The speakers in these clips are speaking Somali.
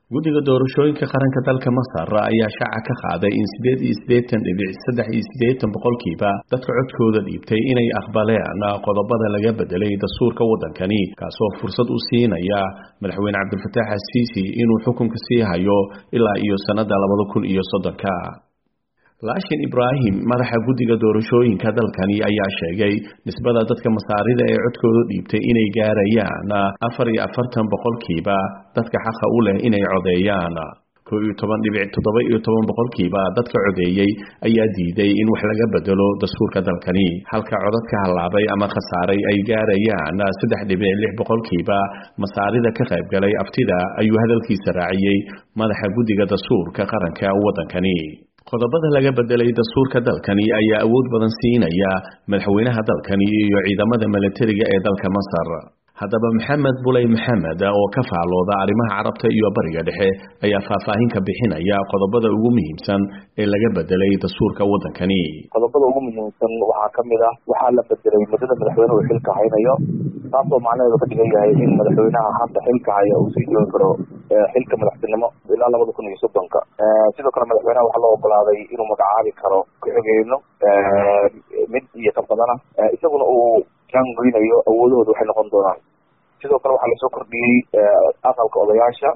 guddiga doorashooyinka qaranka dalka Masar ayaa shaaca ka qaaday in 88.38% boqolkiiba dadka codkooda dhiibtay inay aqbaleen qodobada laga bedelay dastuurka wadankani kaasoo fursad u siinaya madaxweyne Cabdulfataax Al-Siisi inuu xukunka sii hayo ilaa iyo sanada 2030. Laashin Ibrahim madaxa guddiga doorashooyinka dalkani ayaa sheegay nisbada dadka Masaarida ee codkooda dhiibtay inay gaarayaan 44 boqolkiiba dadka xaqa u leh inay codeeyaan 11.17 boqolkiiba dadka codeeyay ayaa diiday in wax laga bedelo dastuurka dalkani halka codadka halaabay ama khasaaray ay gaarayaan 3.6 boqolkiiba Masaarida ka qayb galay aftida ayuu hadalkiisa raaciyay madaxa guddiga dastuurka qaranka wadankani qodobada laga bedelay dastuurka dalkani ayaa awood badan siinaya madaxweynaha dalkani iyo ciidamada militariga ee dalka Masar. Haddaba Maxamed Bulay Maxamed oo ka faalooda arrimaha Carabta iyo Bariga Dhexe ayaa faahfaahin ka bixinaya qodobada ugu muhiimsan ee laga bedelay dastuurka wadankani. Qodobada ugu muhiimsan waxaa kamid ah waxaa la bedelay muddada madaxweynuhu xilka haynayo taasoo macnaheedu ka dhigan yahay in madaxweynaha hadda xilka haya uu sii joogi karo xilka madaxtinimo ilaa 2030. sidoo kale madaxweynaha waxaa loo ogolaaday inuu magacaabi karo ku-xigeenno mid iyo ka badana isaguna uu jangoynayo awoodahooda waxay noqon doonaan. sidoo kale waxaa lasoo kordhiyey aqalka odayaasha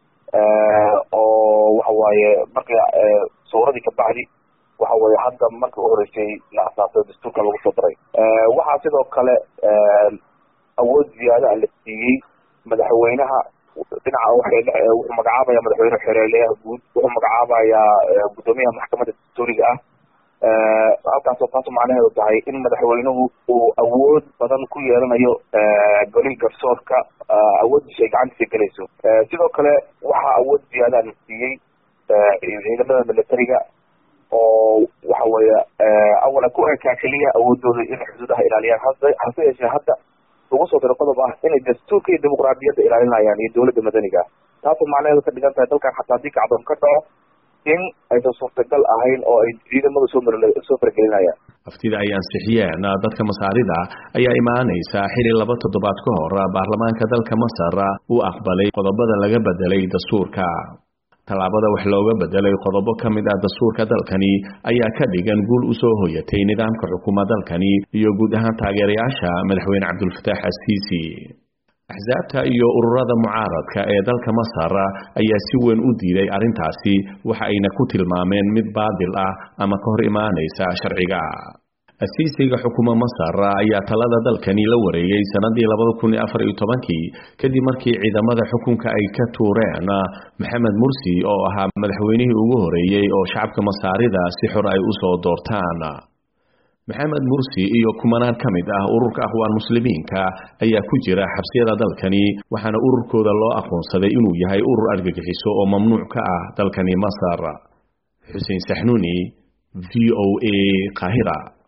oo waxa waaye markii sawradii ka bacdi waxa waaye hadda markii u horeysay la asaasay dastuurka lagu soo daray. waxaa sidoo kale awood ziyaada la siiyey madaxweynaha dhinaca wuxuu magacaabaya madaxweyne xereeleyaha guud wuxuu magacaabayaa gudoomiyaha maxkamadda dastuuriga ah halkaasoo taas macnaheedu tahay in madaxweynuhu uu awood badan ku yeelanayo golihii garsoorka awooddiisa ay gacantiisa gelayso. sidoo kale waxaa awood ziyaada la siiyey ciidamada militariga oo waxa weeye awala ku ekaa keliya awoodooda in xuduudaha ilaaliyaan hase yeeshee hadda ugu soo daro qodob ah inay dastuurka iyo dimuqraadiyadda ilaalinayaan iyo dowladda madaniga taasoo macnaheedu ka dhigan tahay dalkan xataa haddii kacdoon ka dhaco in aysan suurtagal ahayn oo ay ciidamadu soo faragelinayaan. aftida ay ansixiyeen dadka Masaarida ayaa imaanaysa xili 2 toddobaad ka hor baarlamaanka dalka Masar uu aqbalay qodobada laga bedelay dastuurka. talaabada wax looga bedelay qodobo kamid ah dastuurka dalkani ayaa ka dhigan guul u soo hoyatay nidaamka xukuumadda dalkani iyo guud ahaan taageerayaasha madaxweyne Cabdulfataax Al-Siisi. axsaabta iyo ururada mucaaradka ee dalka Masar ayaa si weyn u diiday arintaasi waxa ayna ku tilmaameen mid baadil ah ama ka hor imaanaysa sharciga. Al-Siisiga xukuuma Masar ayaa talada dalkani la wareegay sanadii 2014 kadib markii ciidamada xukunka ay ka tuureen Maxamed Mursi oo ahaa madaxweynihii ugu horeeyay oo shacabka Masaarida si xor ay u soo doortaan. Maxamed Mursi iyo kumanaan kamid ah ururka aqwaan muslimiinka ayaa ku jira xabsiyada dalkani waxaana ururkooda loo aqoonsaday inuu yahay urur argagixiso oo mamnuuc ka ah dalkani Masar. Xuseen Saxnuuni VOA Qaahira.